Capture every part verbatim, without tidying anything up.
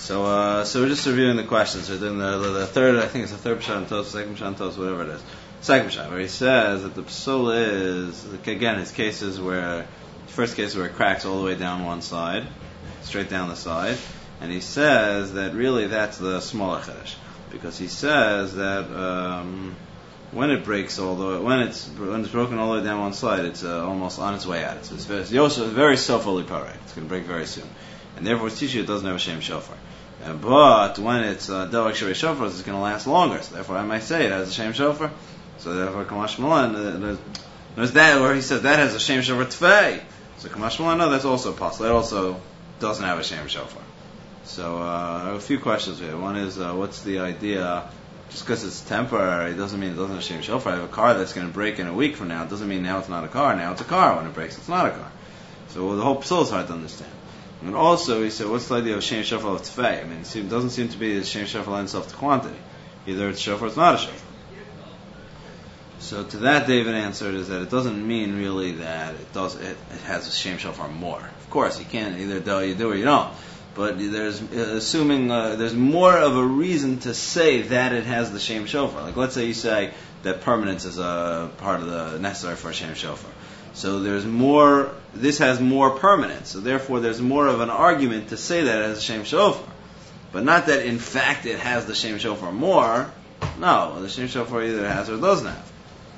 So, uh, so we're just reviewing the questions. We're doing the, the, the third, I think it's the third Pshat Tos, second Pshat Tos, whatever it is. Second Pshat, where he says that the Psul is, again, his cases where, the first case where it cracks all the way down one side, straight down the side, and he says that really that's the smaller Chedesh, because he says that um, when it breaks all the way, when it's when it's broken all the way down one side, it's uh, almost on its way out. It's, it's very, it's very self-fully parate. It's going to break very soon, and therefore it's teaching it doesn't have a Shem Shofar. Uh, but when it's uh, Dovak Sherei Shofar, it's going to last longer. So therefore, I might say it has a Shem Shofar. So therefore, Kamash Malan, uh, there's, there's that where he says that has a Shem Shofar Tfei. So Kamash Malan, no, that's also possible. That also doesn't have a Shem Shofar. So uh, I have a few questions here. One is, uh, what's the idea? Just because it's temporary doesn't mean it doesn't have Shem Shofar. I have a car that's going to break in a week from now. It doesn't mean now it's not a car. Now it's a car. When it breaks, it's not a car. So well, the whole psul is hard to understand. And also, he said, what's the idea of Shem Shofar of Tfei? I mean, it doesn't seem to be that Shem Shofar lends itself to quantity. Either it's Shofar or it's not a Shofar. So to that, David answered is that it doesn't mean really that it does it, it has a Shem Shofar more. Of course, you can't either do you do or you don't. But there's uh, assuming uh, there's more of a reason to say that it has the Shem Shofar. Like let's say you say that permanence is a part of the necessary for a Shem Shofar. So there's more. This has more permanence. So therefore, there's more of an argument to say that it has a Shem Shofar, but not that in fact it has the Shem Shofar more. No, the Shem Shofar either has or doesn't have.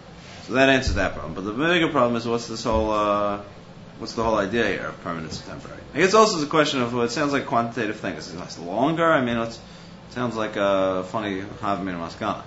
So that answers that problem. But the bigger problem is what's this whole uh, what's the whole idea here of permanence and temporary? I guess also it's a question of well, it sounds like a quantitative thing. Is it last longer? I mean, it's, it sounds like a funny havmin maskana.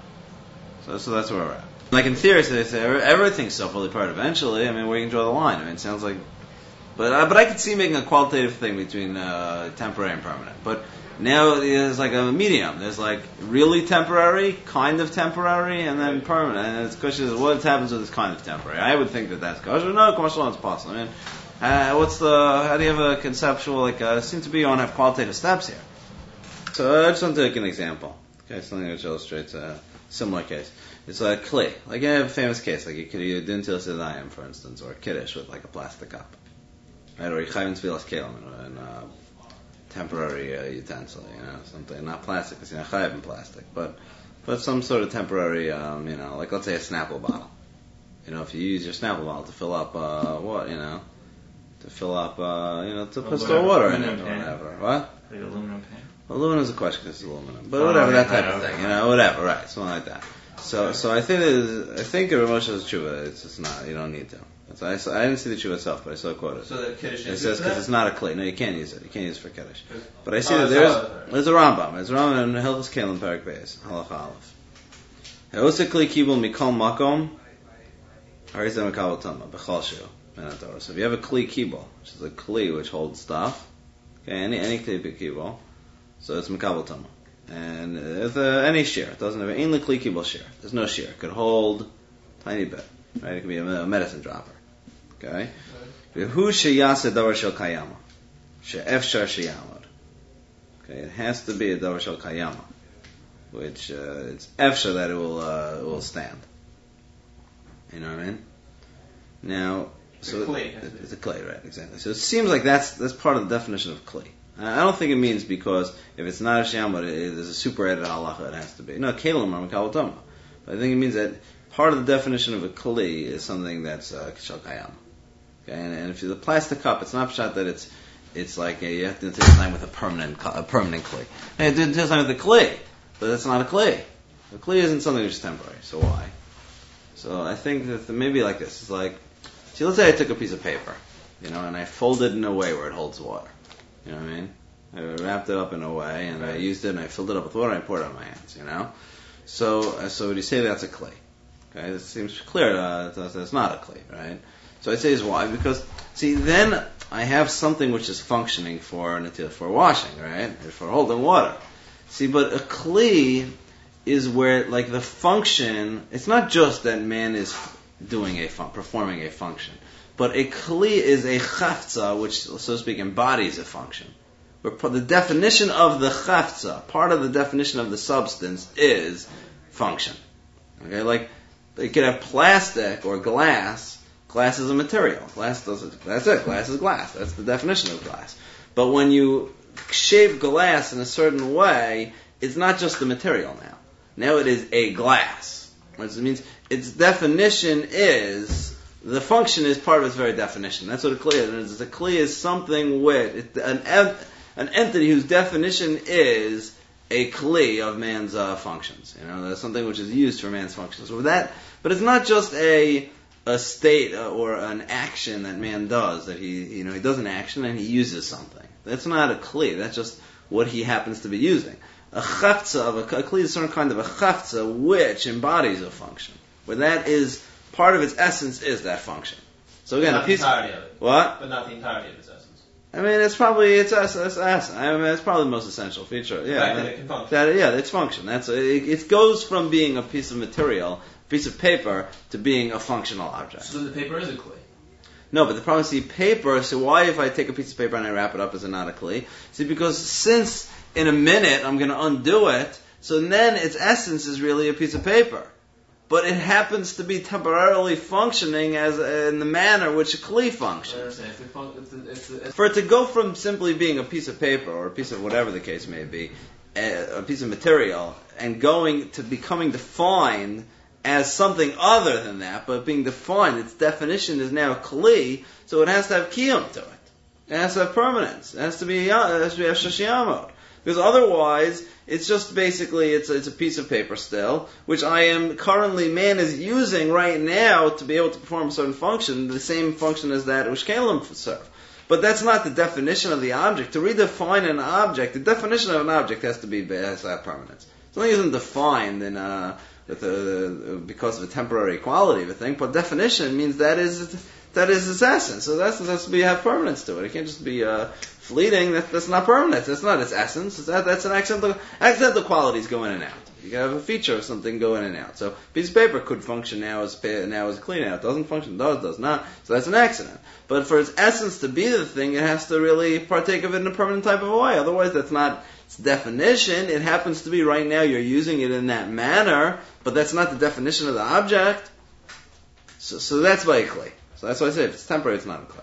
So so that's where we're at. Like in theory, they say everything's self-fully part eventually. I mean, where you can draw the line. I mean, it sounds like, but uh, but I could see making a qualitative thing between uh, temporary and permanent. But now there's like a medium. There's like really temporary, kind of temporary, and then permanent. And it's question is what happens with this kind of temporary. I would think that that's kosher. No, commercial is possible. I mean, uh, what's the? How do you have a conceptual? Like, uh, it seems to be you want to have qualitative steps here. So I just want to take an example. Okay, something which illustrates a similar case. It's a kli. Like you have a famous case, like you could do dintil sedayim, for instance, or a kiddush with like a plastic cup, right? Or yichayim tfilas kelim, in a temporary uh, utensil, you know, something not plastic, because you know chayim plastic, but but some sort of temporary, um, you know, like let's say a Snapple bottle. You know, if you use your Snapple bottle to fill up uh, what, you know, to fill up, uh, you know, to put store water in it or whatever. What? Like aluminum pan. Aluminum is a question because it's aluminum, but whatever, that type of thing, you know, whatever, right? Something like that. So, so I think that is, I think Rav Moshe is tshuva. It's just not. You don't need to. So I, I didn't see the tshuva itself, but I saw a quote. So the kiddush. It says because it's not a kli. No, you can't use it. You can't use it for kiddush. But I see oh, that there's there's a Rambam. There's a Rambam in Hilchos Kelim Perek Beis Halacha Aleph. He'osa kli kibul mikol makom. Harizem mikabel tama b'chol shu minatorah. So if you have a kli kibul, which is a kli which holds stuff, okay, any any kli kibul, so it's mikabel tama. And uh, any shear, it doesn't have any kli kibul shear. There's no shear. It could hold tiny bit, right? It could be a medicine dropper. Okay. Who sheyase davar shel kayama, she'efshar sheyamod. Okay, it has to be a davar shel kayama, which uh, it's efshar that it will uh, it will stand. You know what I mean? Now, so clay, it, it's a clay, right? Exactly. So it seems like that's that's part of the definition of clay. I don't think it means because if it's not a sheyamod, there's a super added halacha it has to be. No, kelim are mikabel tama. But I think it means that part of the definition of a kli is something that's uh, shel kayama. Okay, and, and if it's a plastic cup, it's not shot that it's it's like a, you have to take time with a permanent a permanent kli. Hey, it didn't take time with a kli, but that's not a kli. A kli isn't something which is temporary. So why? So I think that the, maybe like this. It's like, see, let's say I took a piece of paper, you know, and I folded it in a way where it holds water. You know what I mean? I wrapped it up in a way, and I used it, and I filled it up with water, and I poured it on my hands, you know? So, so would you say that's a clay? Okay, it seems clear uh, that it's not a clay, right? So I'd say is why? Because, see, then I have something which is functioning for for washing, right? For holding water. See, but a clay is where, like, the function, it's not just that man is doing a fun, performing a function. But a kli is a chafza, which, so to speak, embodies a function. Where the definition of the chafza, part of the definition of the substance, is function. Okay, like you could have plastic or glass. Glass is a material. Glass doesn't. That's it. Glass is glass. That's the definition of glass. But when you shape glass in a certain way, it's not just the material now. Now it is a glass. Which means its definition is, the function is part of its very definition. That's what a kli is. A kli is something with, an, an entity whose definition is a kli of man's uh, functions. You know, that's something which is used for man's functions. So that, but it's not just a a state or an action that man does, that he, you know, he does an action and he uses something. That's not a kli. That's just what he happens to be using. A chafza of a, a kli is a certain kind of a chafza which embodies a function, where that is part of its essence is that function. So again, not a piece the entirety of it. What? But not the entirety of its essence. I mean, it's probably its essence. I mean, it's probably the most essential feature. Yeah, The fact that, that it can function. That, yeah, its function. That's it, it goes from being a piece of material, a piece of paper, to being a functional object. So the paper is a kli. No, but the problem is, see, paper, so why if I take a piece of paper and I wrap it up, is it not a kli? See, because since in a minute I'm going to undo it, so then its essence is really a piece of paper. But it happens to be temporarily functioning as a, in the manner which a kli functions. It's a fun- it's a, it's a, it's For it to go from simply being a piece of paper, or a piece of whatever the case may be, a, a piece of material, and going to becoming defined as something other than that, but being defined, its definition is now kli, so it has to have kiyum to it. It has to have permanence. It has to be, it has to be shashiyamot. Because otherwise, it's just basically, it's, it's a piece of paper still, which I am currently, man is using right now to be able to perform a certain function, the same function as that which kalim serve. But that's not the definition of the object. To redefine an object, the definition of an object has to be, has to have permanence. Something isn't defined in, uh, with a, because of a temporary quality of a thing, but definition means that is, that is its essence. So that's has to be have permanence to it. It can't just be uh, fleeting. That, that's not permanent. That's not its essence. It's that, that's an accidental. Accidental qualities go in and out. You can have a feature of something go in and out. So a piece of paper could function now as now as clean out. It doesn't function. Does does not. So that's an accident. But for its essence to be the thing, it has to really partake of it in a permanent type of a way. Otherwise, that's not its definition. It happens to be right now. You're using it in that manner, but that's not the definition of the object. So so that's by a kli. So that's why I say if it's temporary, it's not a kli.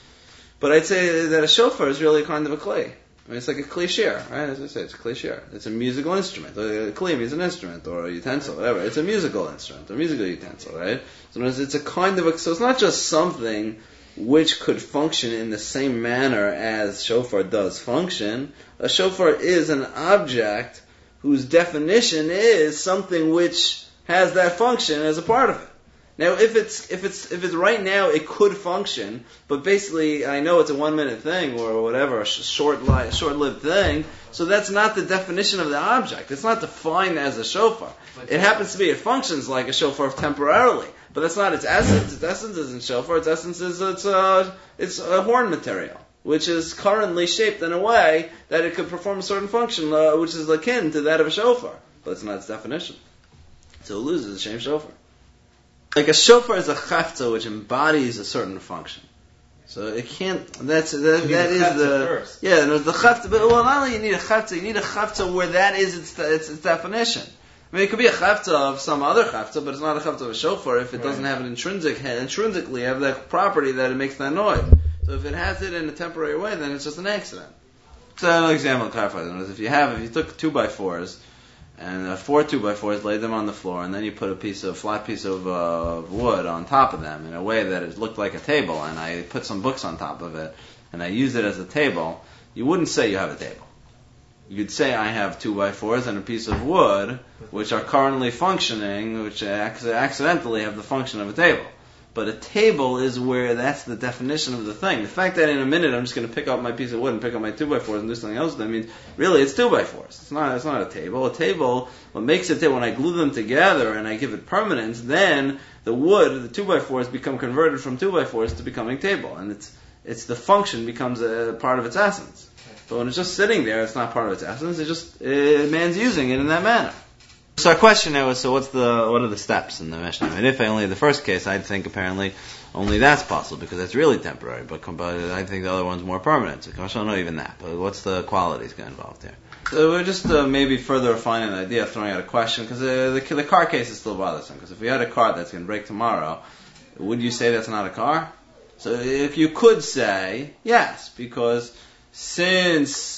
But I'd say that a shofar is really kind of a kli. I mean, it's like a kli shir, right? As I say, it's a kli shir. It's a musical instrument. A kli means an instrument or a utensil, whatever. It's a musical instrument, a musical utensil, right? So it's a kind of a, so it's not just something which could function in the same manner as shofar does function. A shofar is an object whose definition is something which has that function as a part of it. Now, if it's if it's if it's right now, it could function, but basically, I know it's a one minute thing or whatever, a short li- short-lived thing. So that's not the definition of the object. It's not defined as a shofar. It happens to be it functions like a shofar temporarily, but that's not its essence. Its essence isn't shofar. Its essence is it's a it's a horn material, which is currently shaped in a way that it could perform a certain function, uh, which is akin to that of a shofar, but it's not its definition. So it loses the same shofar. Like a shofar is a chafza which embodies a certain function. So it can't. That's that. That is the first. Yeah. No, the chafza. But well, not only you need a chafza, you need a chafza where that is its its, its definition. I mean, it could be a chafza of some other chafza, but it's not a chafza of a shofar if it right. doesn't have an intrinsic intrinsically have that property that it makes that noise. So if it has it in a temporary way, then it's just an accident. So another example to clarify is if you have if you took two by fours. And uh, four two by fours, lay them on the floor, and then you put a piece of flat piece of uh, wood on top of them in a way that it looked like a table. And I put some books on top of it, and I used it as a table. You wouldn't say you have a table. You'd say I have two by fours and a piece of wood, which are currently functioning, which accidentally have the function of a table. But a table is where that's the definition of the thing. The fact that in a minute I'm just going to pick up my piece of wood and pick up my two by fours and do something else, that means really it's two by fours. It's not. It's not a table. A table, what makes it a table, when I glue them together and I give it permanence, then the wood, the two by fours, become converted from two by fours to becoming table, and it's it's the function becomes a part of its essence. But when it's just sitting there, it's not part of its essence. It's just uh, man's using it in that manner. So our question now is, so what's the, what are the steps in the Mishnah? And if only the first case, I'd think apparently only that's possible, because that's really temporary, but, but I think the other one's more permanent, so I don't know even that, but what's the qualities involved here? So we're just uh, maybe further refining the idea of throwing out a question, because uh, the, the car case is still bothersome, because if we had a car that's going to break tomorrow, would you say that's not a car? So if you could say, yes, because since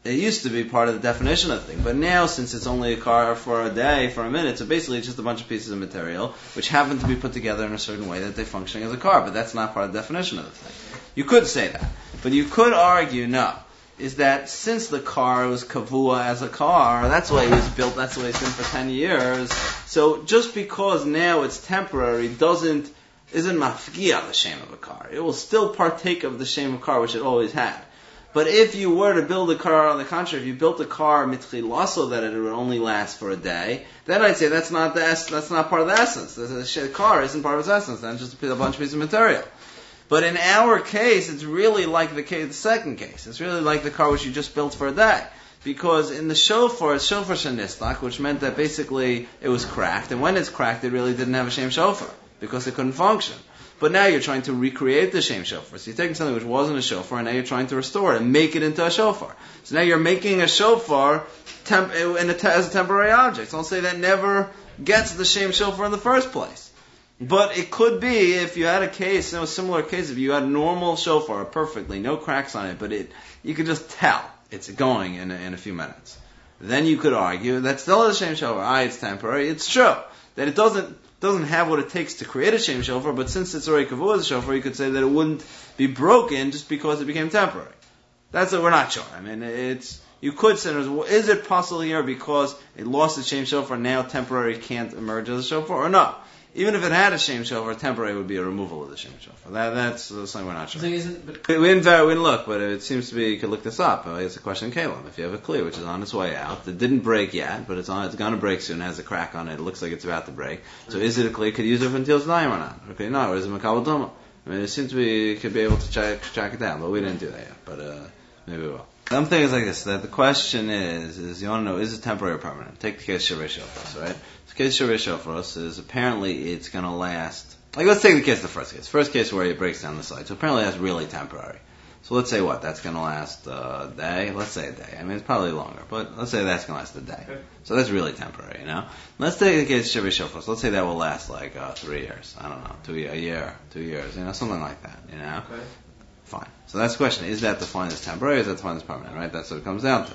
it used to be part of the definition of the thing, but now since it's only a car for a day, for a minute, so basically it's just a bunch of pieces of material which happen to be put together in a certain way that they're functioning as a car, but that's not part of the definition of the thing. You could say that, but you could argue, no, is that since the car was kavua as a car, that's the way it was built, that's the way it's been for ten years, so just because now it's temporary doesn't, isn't mafkia the shame of a car. It will still partake of the shame of a car which it always had. But if you were to build a car, on the contrary, if you built a car mitchilaso that it would only last for a day, then I'd say that's not the es- that's not part of the essence. The car isn't part of its essence. Then it's just a bunch of pieces of material. But in our case, it's really like the case, the second case. It's really like the car which you just built for a day. Because in the shofar, it's shofar shenistak, which meant that basically it was cracked. And when it's cracked, it really didn't have a shem shofar because it couldn't function. But now you're trying to recreate the shem shofar. So you're taking something which wasn't a shofar, and now you're trying to restore it and make it into a shofar. So now you're making a shofar temp- in a te- as a temporary object. So I'll say that never gets the shem shofar in the first place. But it could be, if you had a case, you know, a similar case, if you had a normal shofar, perfectly, no cracks on it, but it, you could just tell it's going in a, in a few minutes. Then you could argue that still is a shem shofar. Ah, it's temporary. It's true that it doesn't doesn't have what it takes to create a shem shofar, but since it's already kavua as a shofar, you could say that it wouldn't be broken just because it became temporary. That's what we're not sure. I mean, it's, you could say, is it possible here because it lost its shem shofar, now temporary can't emerge as a shofar, or no? Even if it had a shem shofar, temporary would be a removal of the shem shofar. That, that's something we're not sure. So isn't, but We didn't, we didn't look, but it seems to be, you could look this up. It's a question in Kalim. If you have a clear, which is on its way out, that didn't break yet, but it's on, it's going to break soon, has a crack on it, it looks like it's about to break. So is it a clear, could use it for until it's nine or not? Okay, no, or is it makabel doma? I mean, it seems to be, you could be able to check, track it down, but we didn't do that yet, but, uh, maybe we will. Some things like this, that the question is, is you want to know, is it temporary or permanent? Take the case of Shavei Shofros, right? The case of Shavei Shofros is apparently it's going to last, like let's take the case of the first case. First case where it breaks down the side. So apparently that's really temporary. So let's say what? That's going to last a day? Let's say a day. I mean, it's probably longer, but let's say that's going to last a day. Okay. So that's really temporary, you know? Let's take the case of Shavei Shofros. Let's say that will last like uh, three years. I don't know, two, a year, two years, you know, something like that, you know? okay. Fine. So that's the question. Is that defined as temporary or is that defined as permanent, right? That's what it comes down to.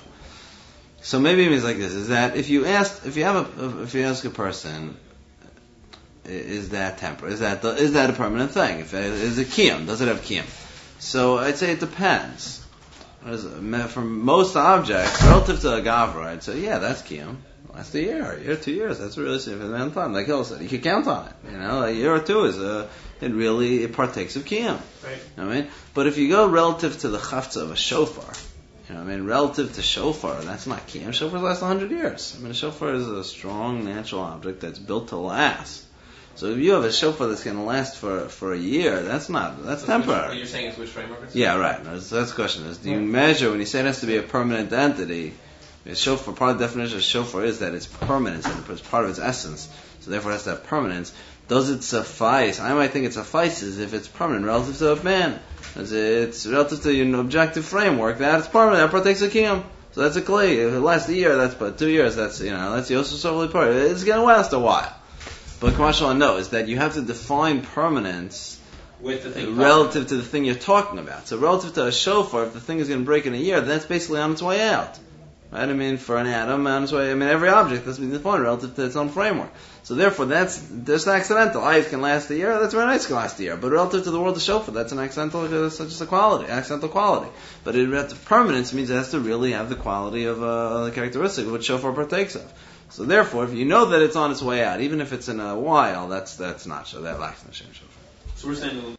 So maybe it means like this, is that if you ask, if you have a, if you ask a person, is that temporary? Is that, the, is that a permanent thing? If it, is it kiyum? Does it have kiyum? So I'd say it depends. For most objects, relative to a gavra, I'd say, yeah, that's kiyum. Last a year, a year, two years, that's a really significant amount of time. Like Hill said, you can count on it. You know, a year or two is a, it really, it partakes of kiyum. Right. You know what I mean? But if you go relative to the chavtza of a shofar, you know what I mean, relative to shofar, that's not kiyum. Shofar lasts a hundred years. I mean, a shofar is a strong natural object that's built to last. So if you have a shofar that's going to last for, for a year, that's not, that's So temporary. Which, you're saying is which framework? It's Yeah, right. That's, that's the question. Is do you measure, when you say it has to be a permanent entity, a shofar, part of the definition of shofar is that it's permanence and it's part of its essence, so therefore it has to have permanence. Does it suffice? I might think it suffices if it's permanent relative to a man. As it's relative to an objective framework, that's permanent, that partakes of kiyum. So that's a clay. If it lasts a year, that's but two years, that's, you know, that's Yosef Sovli part. It's going to last a while. But Kamashal knows that you have to define permanence with the thing relative to the thing you're talking about. So relative to a shofar, if the thing is going to break in a year, then that's basically on its way out. Right? I mean, for an atom, on its way, I mean, every object has been defined relative to its own framework. So therefore, that's just accidental. Ice can last a year, that's very nice can last a year. But relative to the world of shofar, that's an accidental, that's just a quality, accidental quality. But it, relative to permanence means it has to really have the quality of uh, the characteristic of what shofar partakes of. So therefore, if you know that it's on its way out, even if it's in a while, that's that's not so. That lacks in the shem shofar. So we're saying